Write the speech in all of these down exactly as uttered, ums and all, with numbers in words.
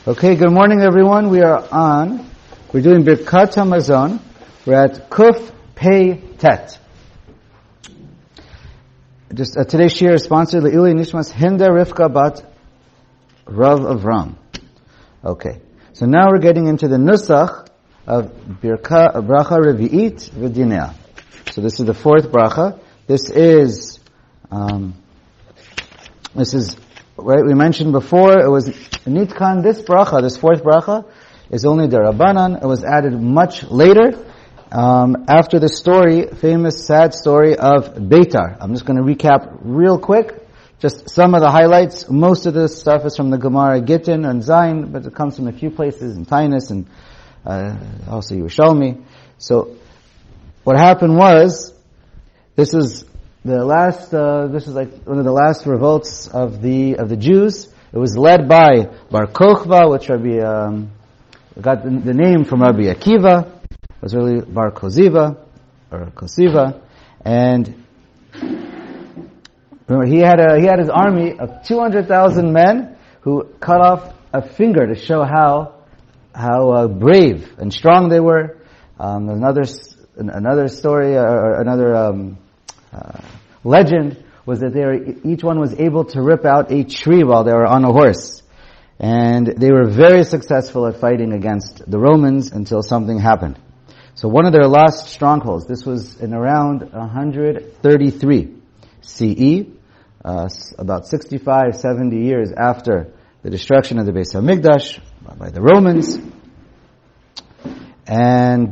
Okay, good morning everyone. We are on, we're doing Birkat HaMazon. We're at Kuf Pei Tet. Just uh, today's shir is sponsored Le'ili Nishmas Hinda Rivka Bat Rav Avram. Okay, so now we're getting into the Nusach of Birka Bracha Revi'it V'Dinea. So this is the fourth bracha. This is, um, this is, right, we mentioned before, it was Nitkan, this bracha, this fourth bracha, is only the Rabbanan. It was added much later, um, after the story, famous sad story of Beitar. I'm just going to recap real quick, just some of the highlights. Most of this stuff is from the Gemara Gittin and Zayin, but it comes from a few places in Tainus and uh, also Yerushalmi. So, what happened was, this is the last, uh, this is like one of the last revolts of the, of the Jews. It was led by Bar Kokhba, which Rabbi, um, got the, the name from Rabbi Akiva. It was really Bar Koziva, or Kosiva. And, remember, he had a, he had his army of two hundred thousand men who cut off a finger to show how, how uh, brave and strong they were. Um, another, another story, or, or another, um, Uh, legend was that they were, each one was able to rip out a tree while they were on a horse. And they were very successful at fighting against the Romans until something happened. So one of their last strongholds, this was in around one thirty-three C E, uh, about sixty-five, seventy years after the destruction of the Beis HaMikdash by the Romans. And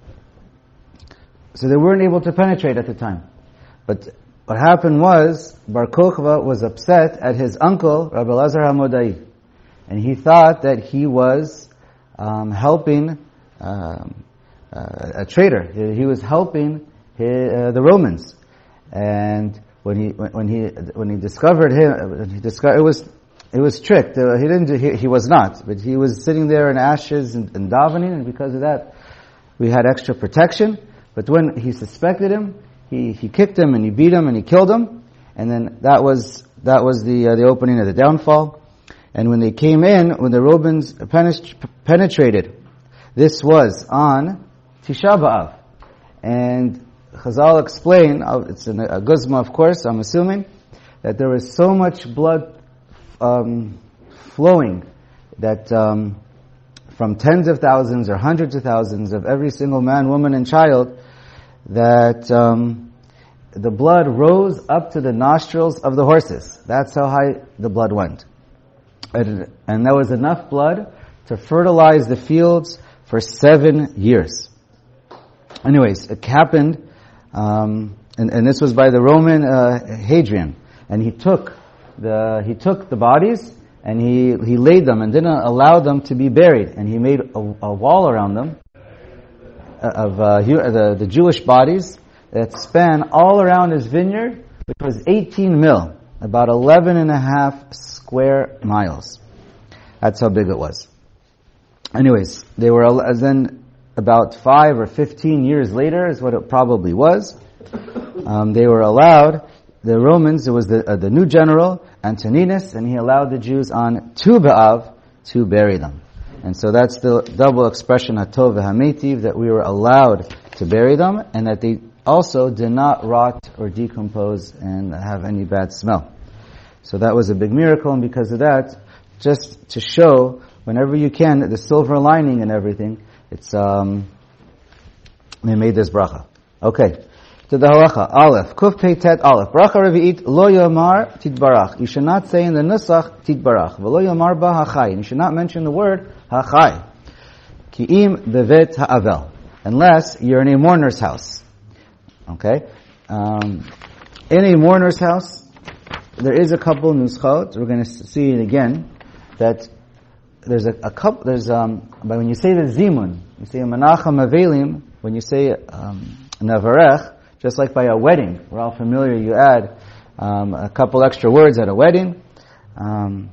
so they weren't able to penetrate at the time. But what happened was, Bar Kokhba was upset at his uncle, Rabbi Elazar HaModai. And he thought that he was um, helping um, uh, a traitor. He, he was helping his, uh, the Romans. And when he when he when he discovered him, he discovered it was it was tricked. Uh, he didn't. He, he was not. But he was sitting there in ashes and, and davening, and because of that, we had extra protection. But when he suspected him, He, he kicked him and he beat him and he killed him, and then that was, that was the, uh, the opening of the downfall. And when they came in, when the Romans penetrated, this was on Tisha B'Av. And Chazal explained, it's in a Guzma of course, I'm assuming, that there was so much blood, um, flowing that, um, from tens of thousands or hundreds of thousands of every single man, woman and child, that um, the blood rose up to the nostrils of the horses. That's how high the blood went. And, and there was enough blood to fertilize the fields for seven years. Anyways, it happened, um, and, and this was by the Roman uh, Hadrian. And he took the he took the bodies and he, he laid them and didn't allow them to be buried. And he made a, a wall around them of uh, the, the Jewish bodies that span all around his vineyard, which was eighteen mil, about eleven and a half square miles. That's how big it was. Anyways, they were, then about five or fifteen years later is what it probably was, um, they were allowed, the Romans, it was the, uh, the new general, Antoninus, and he allowed the Jews on Tu B'Av to bury them. And so that's the double expression, Hatov v'Hametiv, that we were allowed to bury them, and that they also did not rot or decompose and have any bad smell. So that was a big miracle, and because of that, just to show, whenever you can, the silver lining and everything, it's, um, they made this bracha. Okay. To the halacha, Aleph, Kuf Pei Tet Aleph, Bracha Revi'it, Lo Yomar Tidbarach. You should not say in the Nusach, Tidbarach. V'lo Yomar Ba Hachai. You should not mention the word Hachai. Ki'im Bevet Ha'avel. Unless you're in a mourner's house. Okay? Um, in a mourner's house, there is a couple nuschot. We're going to see it again. That there's a, a couple, there's, um, but when you say the Zimun, you say Menachem Avelim, when you say, um, Navarech, just like by a wedding, we're all familiar, you add um, a couple extra words at a wedding. Um,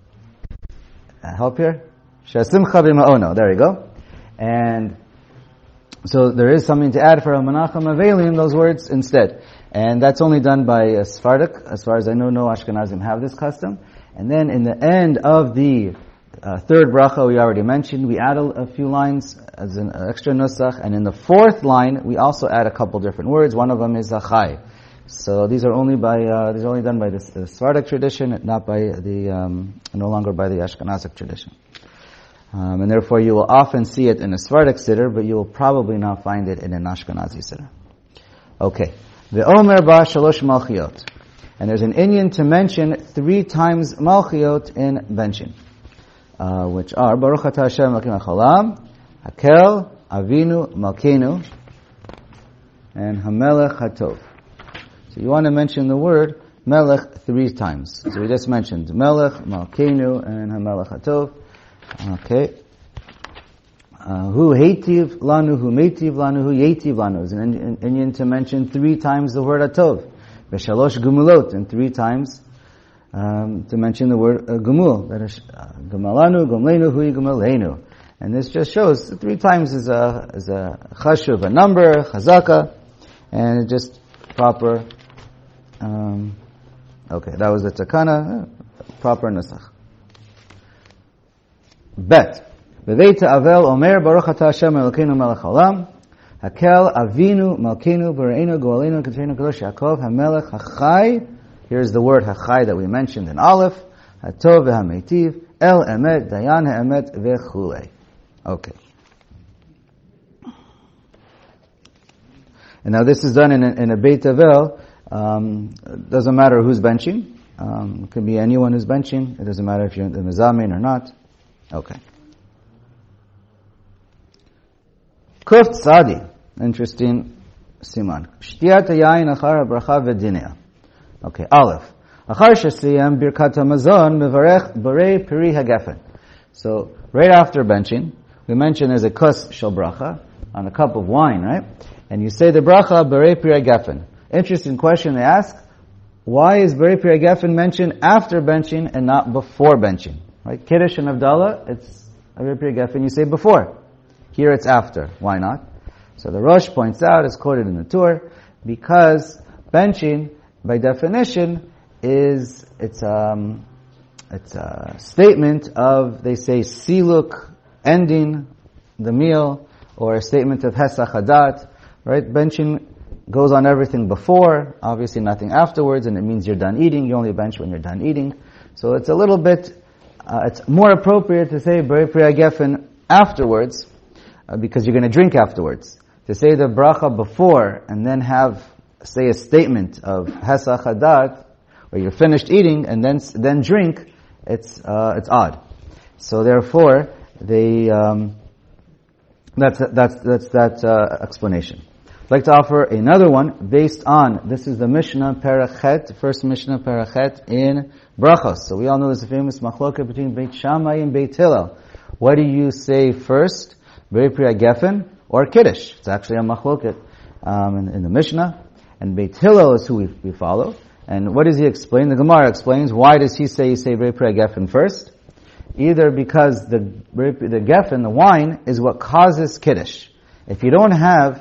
help here? Shasimcha b'ma'ono. There you go. And so there is something to add for a Menachem Avelim, those words instead. And that's only done by a Sephardic. As far as I know, no Ashkenazim have this custom. And then in the end of the uh, third bracha we already mentioned. We add a, a few lines as an extra nusach, and in the fourth line we also add a couple different words. One of them is achai. So these are only by uh, these are only done by the, the Sephardic tradition, not by the um, no longer by the Ashkenazic tradition. Um, and therefore, you will often see it in a Sephardic siddur, but you will probably not find it in an Ashkenazi siddur. Okay, the Omer ba shalosh malchiot, and there's an inyan to mention three times malchiot in benching, uh, which are Baruch Atah Hashem Elokeinu Haolam, Hakel, Avinu, Malkeinu, and Hamelech Hatov. So you want to mention the word Melech three times. So we just mentioned Melech, Malkeinu, and Hamelech Hatov. Okay. Uh, hu Heitiv Lanu, Hu Meitiv Lanu, Hu Yeitiv Lanu. Is an Indian to mention three times the word Atov. B'shalosh Gumulot, and three times um, to mention the word uh, Gumul. That is uh, Gumalanu, Gumleinu, Hui Gumalenu. And this just shows three times is a is a chashuv, a number, chazaka, and it's just proper. Um, okay, that was the takana, proper nusach. Bet. B'veita avel omer Baruch Atah Hashem Elokeinu Melech Haolam, Hakel Avinu Malkeinu B'Reinu Goaleinu K'Treinu Kadosh Yaakov Hamelech Hachai. Here's the word Hachai that we mentioned in Aleph. Hatov v'Hameitiv El Emet Dayan Ha'emet V'Chulei. Okay. And now this is done in a, in a Beit Avel. Um, it doesn't matter who's benching. Um, it could be anyone who's benching. It doesn't matter if you're in the Mezamin or not. Okay. Kuf Tzadi. Interesting siman. Shtiyat hayayin achar habracha v'dinea. Okay, Aleph. Achar shesiyam birkat hamazon mevarech borei peri hagefen. So, right after benching, we mentioned there's a kus shel bracha on a cup of wine, right? And you say the bracha borei peri hagefen. Interesting question they ask. Why is borei peri hagefen mentioned after benching and not before benching? Right? Kiddush and Havdalah, it's borei peri hagefen, you say before. Here it's after. Why not? So the Rosh points out, it's quoted in the Tur, because benching, by definition, is, it's, um, it's a statement of, they say, siluk, ending the meal, or a statement of hesach hadat, right? Benching goes on everything before, obviously nothing afterwards, and it means you're done eating. You only bench when you're done eating. So it's a little bit, uh, it's more appropriate to say borei peri hagefen afterwards, uh, because you're going to drink afterwards. To say the bracha before, and then have, say, a statement of hesach hadat, where you're finished eating, and then then drink, it's uh, it's odd. So therefore, they, um, that's, that's, that's that uh, explanation. I'd like to offer another one based on, this is the Mishnah Perachet, first Mishnah Perachet in Brachos. So we all know there's a famous machloket between Beit Shammai and Beit Hillel. What do you say first? Borei peri hagefen or Kiddush? It's actually a machloket um, in, in the Mishnah. And Beit Hillel is who we, we follow. And what does he explain? The Gemara explains, why does he say you say borei peri hagefen first? Either because the the gefen, the wine, is what causes Kiddush. If you don't have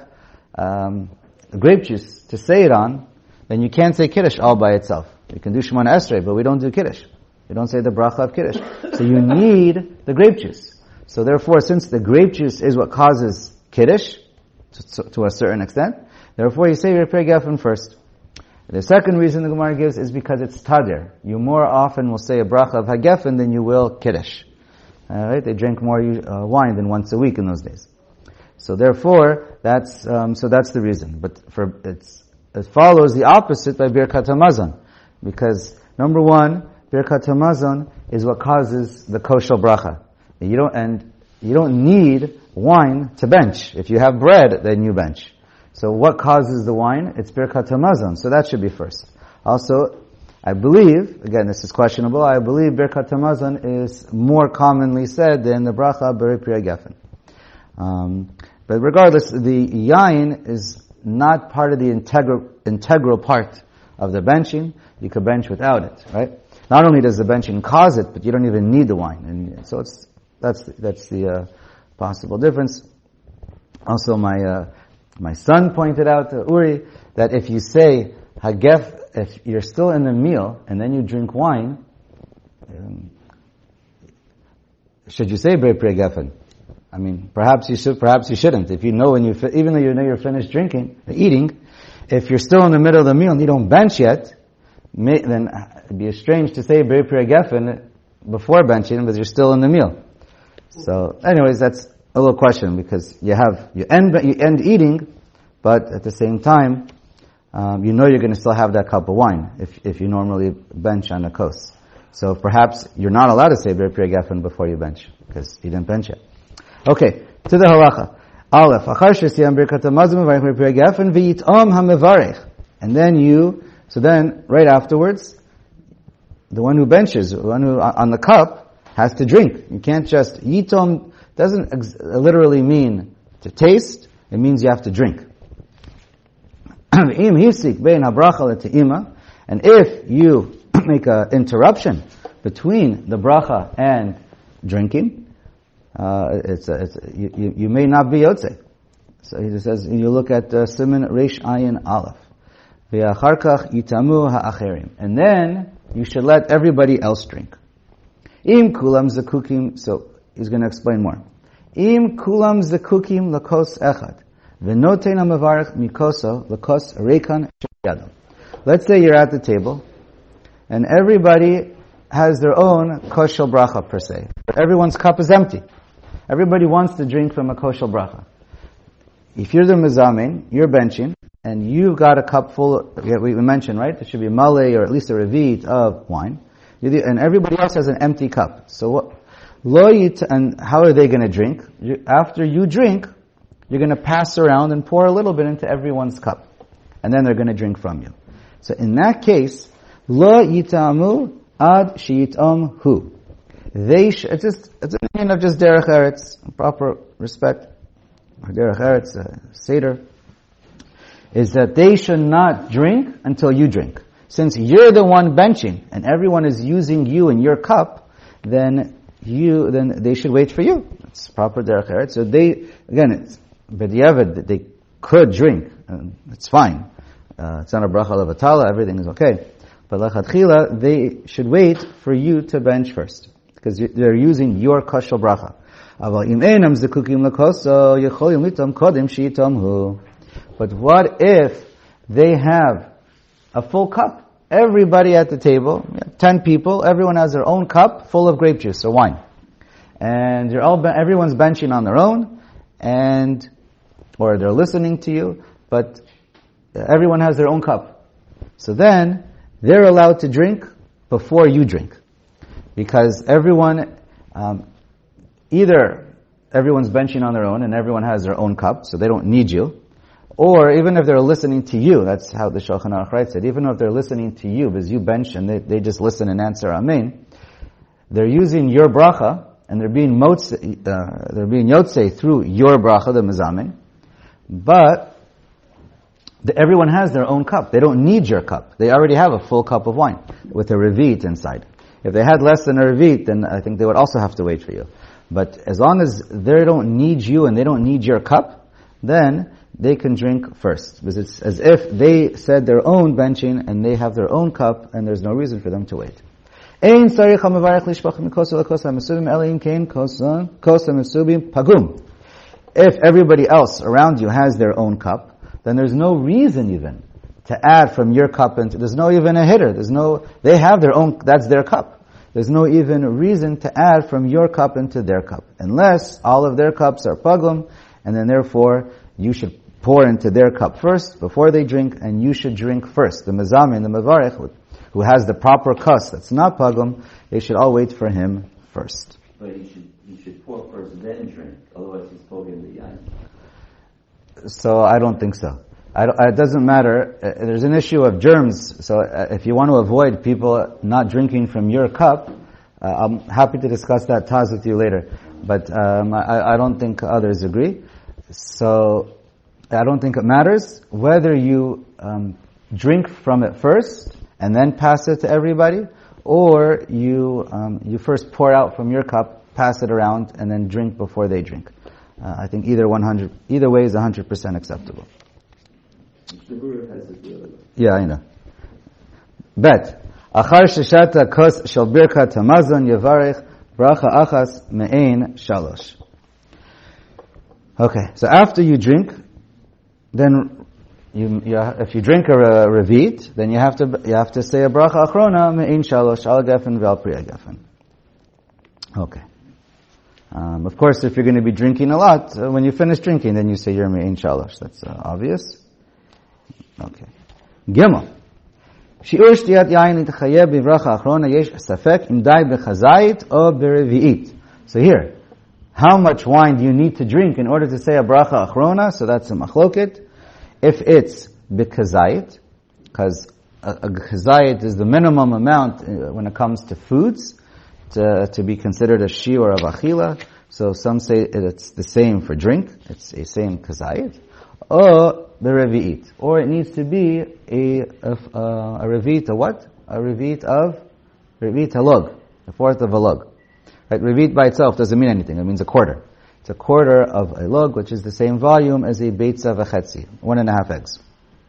Um, grape juice to say it on, then you can't say Kiddush all by itself. You can do Shemona Esrei, but we don't do Kiddush. We don't say the bracha of Kiddush. So you need the grape juice. So therefore, since the grape juice is what causes Kiddush, to, to a certain extent, therefore you say borei peri hagefen first. The second reason the Gemara gives is because it's tadir. You more often will say a bracha of hagefen than you will Kiddush. Alright, they drink more uh, wine than once a week in those days. So therefore, that's um, so that's the reason. But for it's, it follows the opposite by Birkat Hamazon, because number one, Birkat Hamazon is what causes the kosher bracha. You don't and you don't need wine to bench. If you have bread, then you bench. So what causes the wine? It's Birkat Hamazon. So that should be first. Also, I believe, again, this is questionable. I believe Birkat Hamazon is more commonly said than the bracha borei peri hagefen. Um, but regardless, the yayin is not part of the integral integral part of the benching. You could bench without it, right? Not only does the benching cause it, but you don't even need the wine, and so it's that's that's the uh, possible difference. Also, my uh, my son pointed out to Uri that if you say hagef, if you're still in the meal and then you drink wine, um, should you say Brei Pri Gefen? I mean, perhaps you should, perhaps you shouldn't. If you know when you, even though you know you're finished drinking, eating, if you're still in the middle of the meal and you don't bench yet, may, then it'd be strange to say Brei Pri Gefen before benching, but you're still in the meal. So, anyways, that's a little question, because you have, you end, you end eating, but at the same time, um, you know you're going to still have that cup of wine if if you normally bench on a kos. So perhaps you're not allowed to say Brei Pri Gefen before you bench, because you didn't bench yet. Okay, to the halacha. Aleph, achar shesiyam birkat hamazon mevarich Brei Pri Gefen v'yitom hamevarich. And then you, so then, right afterwards, the one who benches, the one who on the cup, has to drink. You can't just, yitom doesn't ex- literally mean to taste, it means you have to drink. And if you make an interruption between the bracha and drinking, uh, it's, a, it's a, you, you may not be yotze. So he says, you look at uh, Siman Reish Ayin Aleph. Ve'acharkach yitamu ha'acherim. And then you should let everybody else drink. Im kulam zekukim, so he's going to explain more. Im kulam zekukim lakos echad. V'notein ha'mevarech mikoso lakos reikan sheyadam. Let's say you're at the table, and everybody has their own koshel bracha per se. But everyone's cup is empty. Everybody wants to drink from a koshel bracha. If you're the mezamin, you're benching, and you've got a cup full, we mentioned, right? It should be a malay or at least a revit of wine. And everybody else has an empty cup. So what? Lo yit, and how are they going to drink? You, after you drink, you're going to pass around and pour a little bit into everyone's cup. And then they're going to drink from you. So in that case, lo yitamu ad shiyitam hu. They sh- it's just, it's an opinion of just derech eretz, proper respect. Or derech eretz, uh, seder. Is that they should not drink until you drink. Since you're the one benching and everyone is using you and your cup, then you then they should wait for you. It's proper derech eretz. So they again, it's b'diavad, they could drink. And it's fine. Uh, it's not a bracha levatala. Everything is okay. But lechatchila, they should wait for you to bench first, because they're using your kashal bracha. Aval im einam zekukim lakoso yecholim litam kodim shiitam hu. But what if they have a full cup? Everybody at the table, ten people, everyone has their own cup full of grape juice or wine. And you're all, everyone's benching on their own, and, or they're listening to you, but everyone has their own cup. So then, they're allowed to drink before you drink. Because everyone, um, either everyone's benching on their own and everyone has their own cup, so they don't need you, or even if they're listening to you, that's how the Shulchan Aruch writes it, even if they're listening to you, because you bench and they, they just listen and answer Amen, they're using your bracha, and they're being motze, uh, they're being yotze through your bracha, the mezamin, but the, everyone has their own cup. They don't need your cup. They already have a full cup of wine with a revit inside. If they had less than a revit, then I think they would also have to wait for you. But as long as they don't need you and they don't need your cup, then they can drink first. Because it's as if they said their own benching and they have their own cup and there's no reason for them to wait. If everybody else around you has their own cup, then there's no reason even to add from your cup into, there's no even a hitter, there's no, they have their own, that's their cup. There's no even reason to add from your cup into their cup, unless all of their cups are pagum, and then therefore you should pour into their cup first before they drink, and you should drink first. The mezamin, the mevarech, who has the proper kus that's not pagum, they should all wait for him first. But he should he should pour first, then drink. Otherwise, he's poking the yain. So I don't think so. I don't, it doesn't matter. Uh, there's an issue of germs. So uh, if you want to avoid people not drinking from your cup, uh, I'm happy to discuss that Taz with you later. But um, I, I don't think others agree. So I don't think it matters whether you um, drink from it first and then pass it to everybody, or you um, you first pour out from your cup, pass it around, and then drink before they drink. Uh, I think either one hundred, either way is one hundred percent acceptable. Yeah, I know. Bet. Achar sheshata kos shel birkat hamazon yevarech Bracha achas me'ein shalosh. Okay, so after you drink, then you, you if you drink a, a revit, then you have to you have to say a bracha achrona me'ein shalosh al gefen ve'al priya gefen. Okay. Um, of course, if you're going to be drinking a lot, uh, when you finish drinking, then you say your me'ein shalosh. That's uh, obvious. Okay. Gimel. Shi'ur shtiyat yayin l'tchayev b'bracha achrona yesh safek im dai b'chazayit or b'revi'it. So here, how much wine do you need to drink in order to say a bracha achrona? So that's a machloket. If it's b'chazayit, because a, a chazayit is the minimum amount uh, when it comes to foods to, to be considered a shiur of achila. So some say it's the same for drink. It's a same chazayit. Or the revi'it. Or it needs to be a, a, a revi'it, a what? A revi'it of, revi'it halog, a fourth of a log. Right? Revi'it by itself doesn't mean anything. It means a quarter. It's a quarter of a log, which is the same volume as a beitza v'chetzi, one and a half eggs.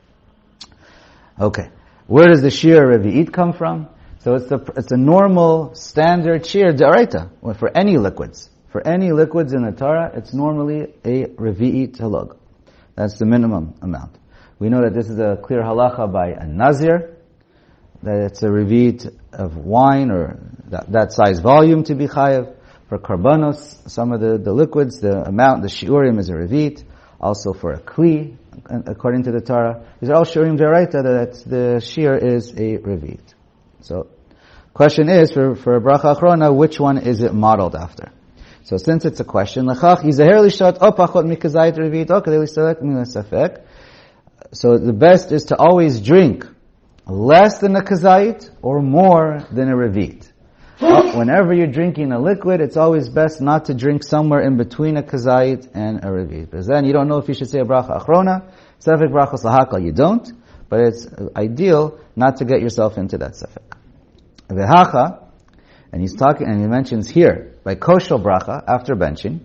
Okay. Where does the shear revi'it come from? So it's the, it's a normal, standard shear d'oraita, for any liquids. For any liquids in the Torah, it's normally a revi'it halog. That's the minimum amount. We know that this is a clear halacha by a nazir, that it's a revit of wine or that, that size volume to be chayav. For karbanos, some of the, the liquids, the amount, the shiurim is a revit. Also for a kli, according to the Torah. These are all shiurim deraita, that the shir is a revit. So, question is, for, for a bracha achrona, which one is it modeled after? So since it's a question, l'chach yizaher lishat o pachot mikazayit revit o kadei lisalek min safek. So the best is to always drink less than a kazayit or more than a revit. Whenever you're drinking a liquid, it's always best not to drink somewhere in between a kazayit and a revit. Because then you don't know if you should say a bracha achrona, safek brachos lahakal, you don't. But it's ideal not to get yourself into that safek. Vehacha, and he's talking, and he mentions here, by koshel bracha, after benching,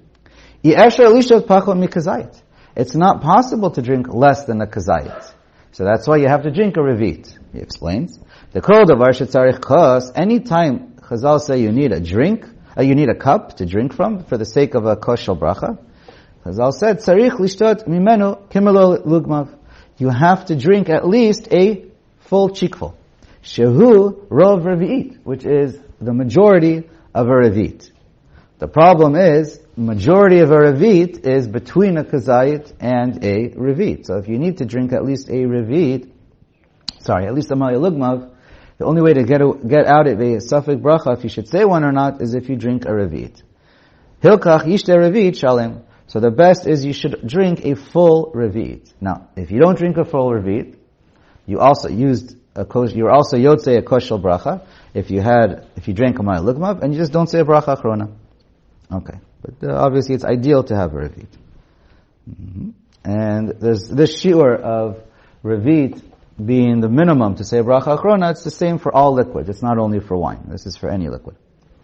it's not possible to drink less than a kazayit. So that's why you have to drink a revit. He explains. The kol davar shetzarich kos, any time Chazal say you need a drink, uh, you need a cup to drink from, for the sake of a koshel bracha, Chazal said, tzarich lishtot mimenu kimelo lugmav. You have to drink at least a full cheekful. Shehu rov revi'it, which is the majority of a revit. The problem is, majority of a revit is between a kazayit and a revit. So if you need to drink at least a revit, sorry, at least a maya lugmav, the only way to get a, get out of a safek bracha, if you should say one or not, is if you drink a revit. Hilkach yishte revit shalem. So the best is you should drink a full revit. Now, if you don't drink a full revit, you also used a kosh, you're also yotzei a koshel bracha. If you had, if you drank a maya lugmav, and you just don't say a bracha achrona. Okay. But uh, obviously it's ideal to have a revit. Mm-hmm. And there's this shiur of revit being the minimum to say a bracha achrona. It's the same for all liquids. It's not only for wine. This is for any liquid.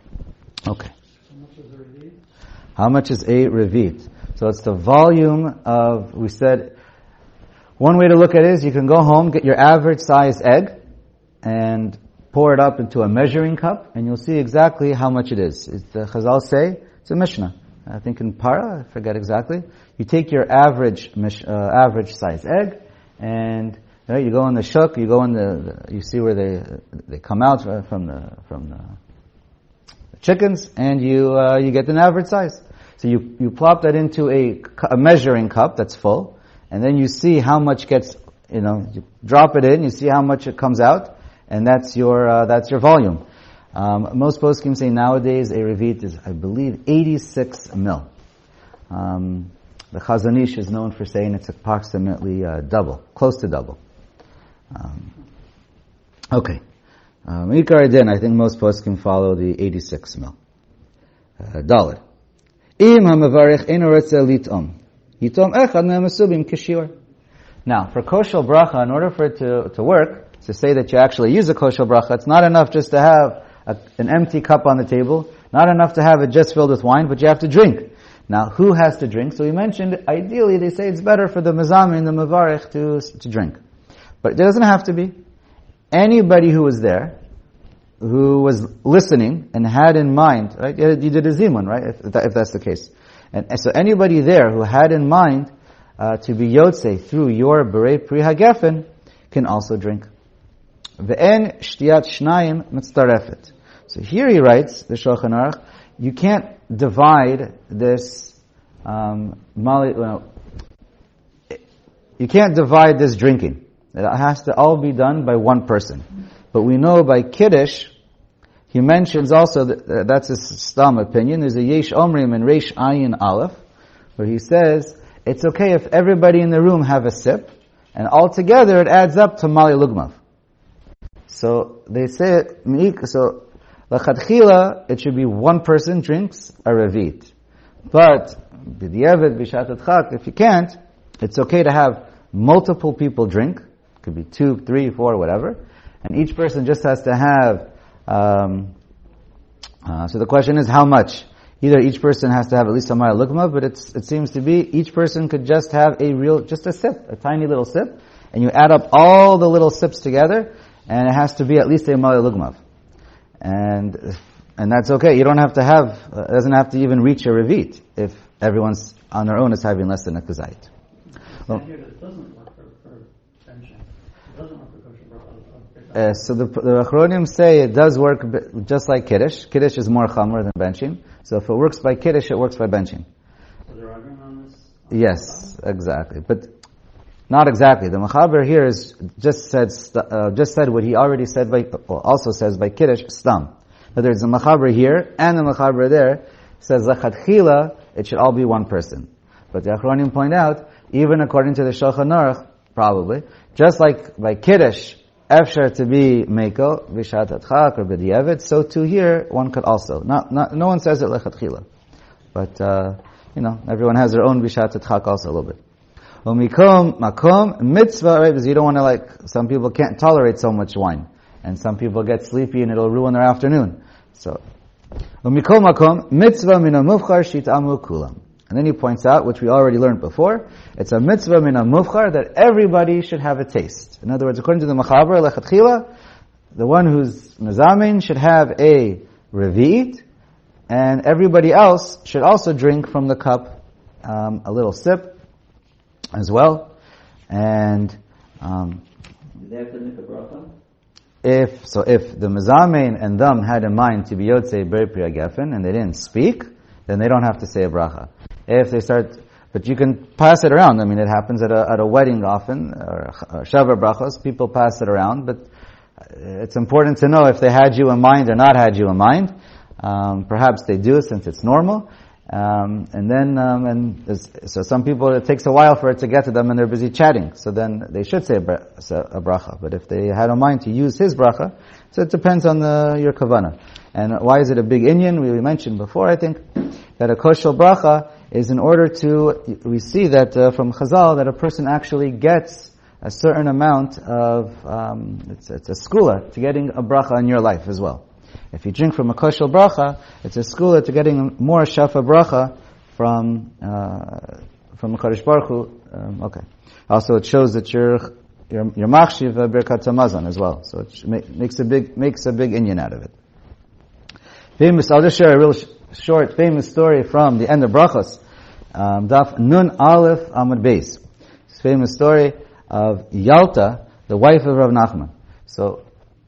Okay. How much is a revit? How much is a revit? So it's the volume of, we said, one way to look at it is you can go home, get your average size egg, and pour it up into a measuring cup, and you'll see exactly how much it is. It's the Chazal say, it's a Mishnah. I think in Para, I forget exactly. You take your average uh, average size egg, and you, know, you go in the shuk, you go in the, the, you see where they they come out from the from the chickens, and you uh, you get an average size. So you you plop that into a, a measuring cup that's full, and then you see how much gets, you know, you drop it in, you see how much it comes out, and that's your uh, that's your volume. Um, most poskim say nowadays a revit is, I believe, eighty-six mil. Um, the Chazon Ish is known for saying it's approximately uh, double, close to double. Um, okay. Um, Ikar Din, I think most poskim follow the eighty-six mil. Uh, dollar. Im ha'mevarich eino rotze litom. Yitom echad me'amasubim kishir. Now, for koshel bracha, in order for it to, to work, to say that you actually use a koshel bracha, it's not enough just to have a, an empty cup on the table, not enough to have it just filled with wine, but you have to drink. Now, who has to drink? So we mentioned, ideally, they say it's better for the mezamin, the mevarich, to, to drink. But it doesn't have to be. Anybody who was there who was listening and had in mind, right? You did a zimun, right? If, that, if that's the case. And, and so anybody there who had in mind uh, to be yotze through your berei pri hagefen can also drink. Ve'en shtiyat shnayim mitztarefet. So here he writes, the Shulchan Aruch, you can't divide this, um, mali, well, you can't divide this drinking. It has to all be done by one person. But we know by Kiddush, he mentions also, that, uh, that's his stam opinion, there's a Yesh Omrim in Reish Ayin Aleph, where he says, it's okay if everybody in the room have a sip, and altogether it adds up to Mali Lugmav. So they say, so L'chadchila, it should be one person drinks a revit. But, b'diavad, b'shat adchak, if you can't, it's okay to have multiple people drink. It could be two, three, four, whatever. And each person just has to have, um, uh, so the question is how much? Either each person has to have at least a maya lukma, but it's, it seems to be each person could just have a real, just a sip, a tiny little sip, and you add up all the little sips together, and it has to be at least a maya lukma. And, and that's okay. You don't have to have, uh, it doesn't have to even reach a revit if everyone's on their own is having less than a kazait. Well, it doesn't work for, for benching. It doesn't work for kosher bracha. Uh, so the the Achronim say it does work just like Kiddush. Kiddush is more chamor than benching. So if it works by Kiddush, it works by benching. So they're arguing on this? On yes, this exactly. But not exactly. The Mechaber here is just said uh, just said what he already said by, well, also says by Kiddush, stam. But there's a Mechaber here and the Mechaber there says L'chadchila, it should all be one person. But the Achronim point out, even according to the Shulchan Aruch, probably, just like by Kiddush, Efshar to be Meiko, Vishat Adchak or B'di'evet, so too here, one could also. Not, not, no one says it L'chatchila. But, uh, you know, everyone has their own Vishat Adchak also a little bit. Umikom, Makom, Mitzvah, right, because you don't want to like, some people can't tolerate so much wine. And some people get sleepy and it'll ruin their afternoon. So, Umikom, Makom, Mitzvah mina mufchar shit'amu kulam. And then he points out, which we already learned before, it's a mitzvah min mufchar that everybody should have a taste. In other words, according to the Mechaber, lechatchila, the one who's mezamin should have a revi'it, and everybody else should also drink from the cup um, a little sip as well. And um, Do they have to make a bracha? if so, if the mezamin and them had in mind to be yotzei berei pri hagefen and they didn't speak, then they don't have to say a bracha. If they start, but you can pass it around. I mean, it happens at a, at a wedding often, or shavar brachos, people pass it around, but it's important to know if they had you in mind or not had you in mind. Um, perhaps they do since it's normal. Um, and then, um, and so some people, it takes a while for it to get to them and they're busy chatting. So then they should say a, bra- a bracha. But if they had in mind to use his bracha, so it depends on the, your kavanah. And why is it a big inyan? We mentioned before, I think, that a kosher bracha is in order to, we see that uh, from Chazal, that a person actually gets a certain amount of, um, it's, it's a skula to getting a bracha in your life as well. If you drink from a kosher bracha, it's a skula to getting more shafa bracha from, uh, from a Kadosh Baruch Hu. Um, okay. Also it shows that you're, you're, you're machshiv birkat hamazon as well. So it makes a big, makes a big inyan out of it. Famous, I'll just share a real sh- short, famous story from the end of Brachos. Um, Daf Nun Aleph Amud Beis. This famous story of Yalta, the wife of Rav Nachman. So,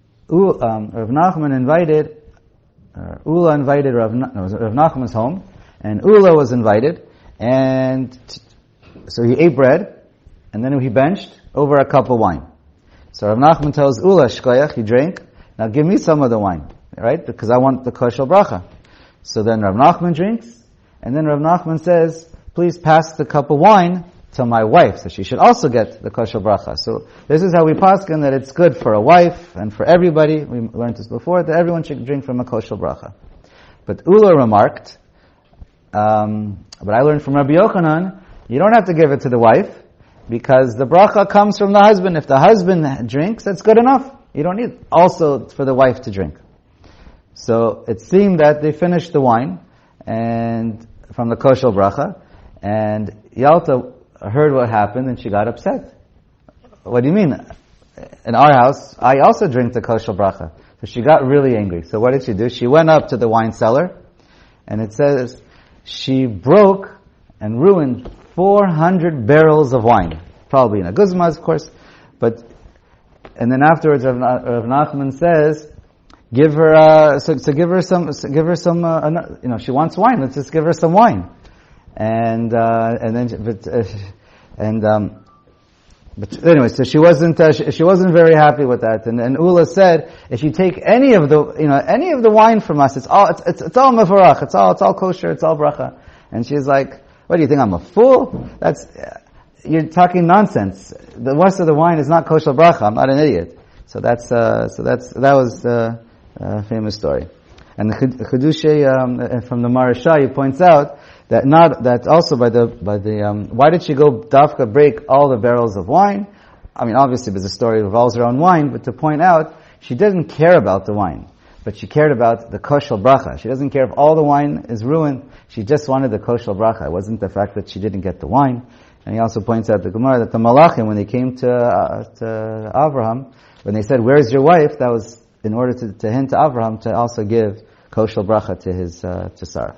um, Rav Nachman invited, uh, Ula invited Rav, no, Rav Nachman's home, and Ula was invited, and t- so he ate bread, and then he benched over a cup of wine. So Rav Nachman tells Ula, Shkoyach, he drank, now give me some of the wine. Right? Because I want the kosher bracha. So then Rav Nachman drinks, and then Rav Nachman says, please pass the cup of wine to my wife, so she should also get the kosher bracha. So this is how we paskin that it's good for a wife and for everybody, we learned this before, that everyone should drink from a kosher bracha. But Ula remarked, um, but I learned from Rabbi Yochanan, you don't have to give it to the wife, because the bracha comes from the husband. If the husband drinks, that's good enough. You don't need also for the wife to drink. So it seemed that they finished the wine and from the kosher bracha, and Yalta heard what happened and she got upset. What do you mean? In our house, I also drink the kosher bracha. So she got really angry. So what did she do? She went up to the wine cellar, and it says she broke and ruined four hundred barrels of wine. Probably in a guzmaz, of course. But, and then afterwards, Rav, Rav Nachman says, give her, uh, so, so give her some, so give her some, uh, you know, she wants wine, let's just give her some wine. And, uh, and then, but, uh, and, um, but anyway, so she wasn't, uh, she, she wasn't very happy with that. And, and Ula said, if you take any of the, you know, any of the wine from us, it's all, it's, it's, it's all mevarach, it's all, it's all kosher, it's all bracha. And she's like, what do you think, I'm a fool? That's, you're talking nonsense. The rest of the wine is not kosher bracha, I'm not an idiot. So that's, uh, so that's, that was, uh, a famous story. And the Chidushay, um, from the Marashah, he points out, that not, that also by the, by the, um, why did she go dafka break all the barrels of wine? I mean, obviously, because the story revolves around wine, but to point out, she didn't care about the wine, but she cared about the kosher bracha. She doesn't care if all the wine is ruined, she just wanted the kosher bracha. It wasn't the fact that she didn't get the wine. And he also points out the Gemara that the Malachim, when they came to, uh, to Abraham, when they said, where's your wife? That was in order to, to hint to Abraham to also give kosher bracha to his, uh, to Sarah.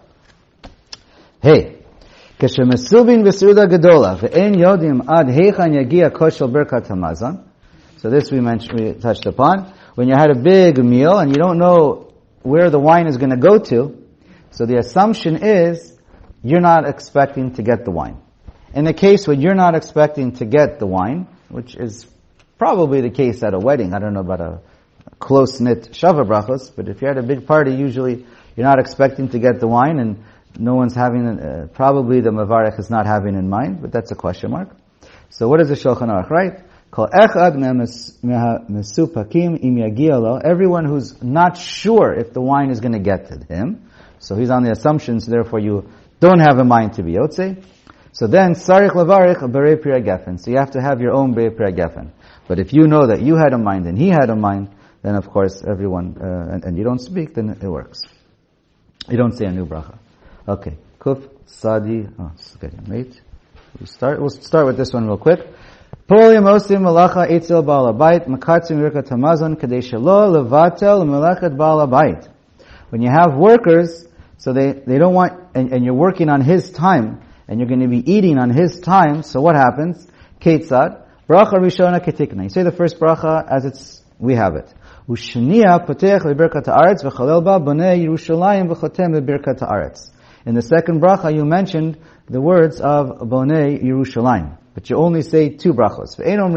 Hey, כשמסובין בסעודה גדולה ואין יודעים עד היכן יגיע כושר ברכת המזון. So this we mentioned, we touched upon. When you had a big meal and you don't know where the wine is going to go to, so the assumption is you're not expecting to get the wine. In the case when you're not expecting to get the wine, which is probably the case at a wedding, I don't know about a close-knit shava brachos, but if you're at a big party, usually you're not expecting to get the wine, and no one's having, uh, probably the Mavarech is not having in mind, but that's a question mark. So what does the Shulchan Aruch write? Kol echad mesupakim im yagia lo. Everyone who's not sure if the wine is going to get to him, so he's on the assumptions, therefore you don't have a mind to be yotze. So then, sarich levarich berei pri gefen. So you have to have your own berei pri gefen. But if you know that you had a mind and he had a mind, then of course everyone, uh, and, and you don't speak, then it works. You don't say a new bracha. Okay. Kuf, Sadi, oh, it's getting late. We start, we'll start with this one real quick. Polim osim malacha etzel ba'al habayit, makatzim birkat hamazon, kadei shelo levatel melachet ba'al habayit. When you have workers, so they, they don't want, and, and you're working on his time, and you're going to be eating on his time, so what happens? Ketzad, bracha rishona ketikna. You say the first bracha as it's, we have it. Ushniya potech lebirkat haaretz v'chalel ba bonei Yerushalayim v'chotem lebirkat haaretz. In the second bracha, you mentioned the words of Bonei Yerushalayim, but you only say two brachos.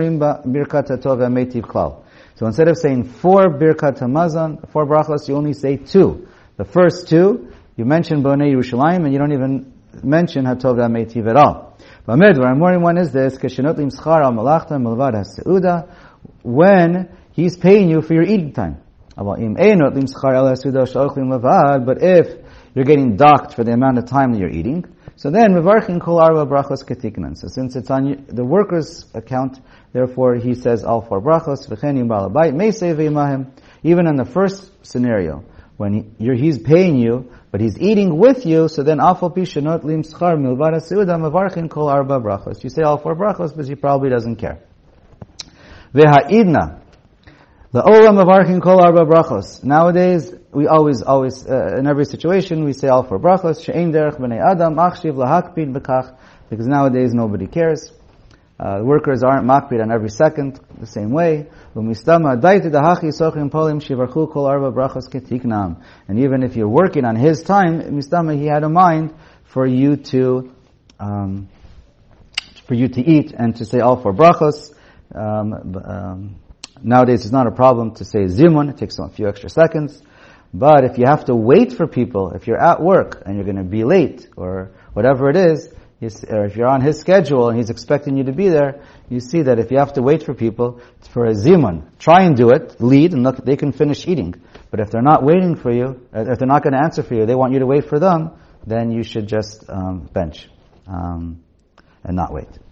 So instead of saying four birkat hamazon, four brachos, you only say two. The first two, you mention Bonei Yerushalayim, and you don't even mention Hatov VaMeitiv at all. But the more one is this: when he's paying you for your eating time. But if you're getting docked for the amount of time that you're eating, so then mevarchin kol arba brachos ketiknan. So since it's on you, the worker's account, therefore he says all four brachos. V'chenim ba'al habayit meisei v'imahim. Even in the first scenario, when he, you're, he's paying you, but he's eating with you, so then afal pi shenot lim schar milvad ha'seuda mevarchin kol arba brachos. You say all four brachos, but he probably doesn't care. V'ha'idna. The olam of arkin kol arba brachos. Nowadays, we always, always, uh, in every situation, we say all four brachos. She'ein derech b'nei adam achshiv lahakpid b'kach. Because nowadays nobody cares. Uh, workers aren't makpid on every second the same way. V'mistama daiti dahachi sochim polim shivarchu kol arba brachos ketiknam. And even if you're working on his time, mistama he had a mind for you to, um, for you to eat and to say all four brachos. Um, um, Nowadays it's not a problem to say zimun, it takes a few extra seconds. But if you have to wait for people, if you're at work and you're going to be late, or whatever it is, or if you're on his schedule and he's expecting you to be there, you see that if you have to wait for people for a zimun, try and do it, lead, and look, they can finish eating. But if they're not waiting for you, if they're not going to answer for you, they want you to wait for them, then you should just um, bench um, and not wait.